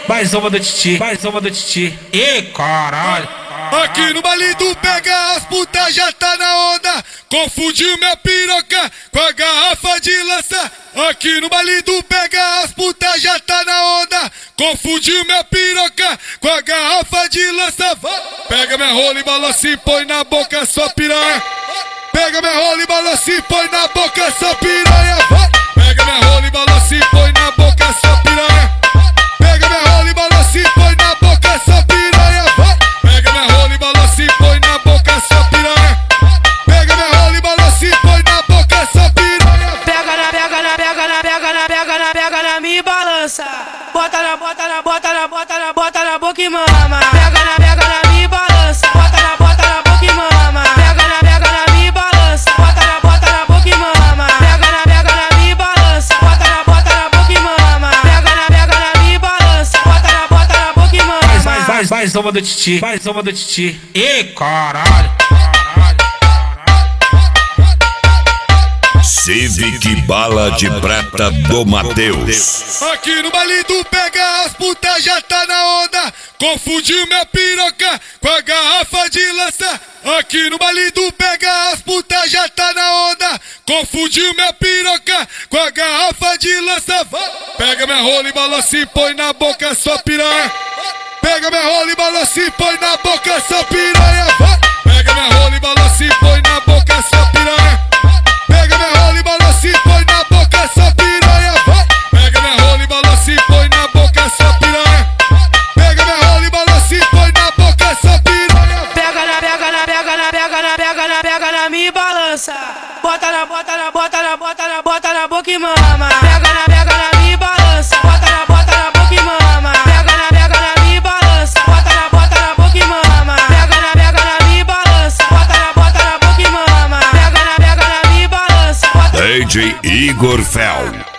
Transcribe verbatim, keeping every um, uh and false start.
mais uma do Titi, mais uma do Titi. Ê, caralho. Aqui no baile do pega as putas já tá na onda. Confundiu minha piroca com a garrafa de lança. Aqui no baile do pega as putas já tá na onda. Confundiu minha piroca com a garrafa de lança. Vai. Pega minha rola e balança e põe na boca sua piranha. Pega minha rola e balança e põe na boca sua piranha. Vai. Pega minha rola e balança e põe na boca sua piranha. Pega minha rola e balança e põe na boca sua piranha. Vai. Pega minha rola e balança e põe na boca sua piranha. Pega minha rola e balança e põe na boca sua piranha. Pega na, pega na, pega na, pega na, pega na, pega na, me balança. Bota na, bota na, bota na, bota na, bota na boca e mama. Pega na, pega na, me balança. Bota na, bota na boca e mama. Pega na, pega na, me balança. Bota na, bota na boca e mama. Pega na, pega na, me balança. Bota na, bota na boca e mama. Pega na, pega na, me balança. Bota na, bota na boca e mama. Mais, mais, mais, mais uma do Titi, mais uma do Titi. Ê, caralho. Civic Bala de Prata do Mateus. Aqui no baile do pega as putas já tá na onda. Confundiu minha piroca com a garrafa de lança. Aqui no baile do pega as putas já tá na onda. Confundiu minha piroca com a garrafa de lança. Vai. Pega minha rola e balança e põe na boca sua piranha. Pega minha rola e balança e põe na boca sua piranha. Vai. Pega minha rola e balança e põe na boca sua piranha. Pega minha rola e balança e põe na boca sua piranha. Vai. Pega minha rola e balança e põe na boca sua piranha. Pega minha rola e balança e põe na boca sua piranha. Pega na, pega na, pega na, pega na, pega na, pega na, me balança. Bota na, bota na, bota na, bota na, bota na boca e mama. Pega na, pega na, me balança. Bota na, bota na boca e mama. Pega na, pega na, me balança. Bota na, bota na boca e mama. Pega na, pega na, me balança. Bota na, bota na boca e mama. Pega na, pega na, me balança. D J Igor Fel.